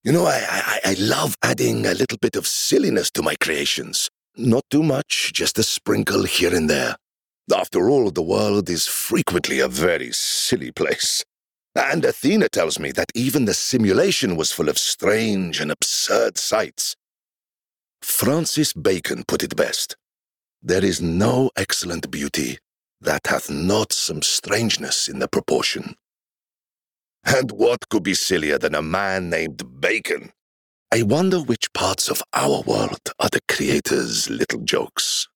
I love adding a little bit of silliness to my creations. Not too much, just a sprinkle here and there. After all, the world is frequently a very silly place. And Athena tells me that even the simulation was full of strange and absurd sights. Francis Bacon put it best. There is no excellent beauty that hath not some strangeness in the proportion. And what could be sillier than a man named Bacon? I wonder which parts of our world are the creator's little jokes.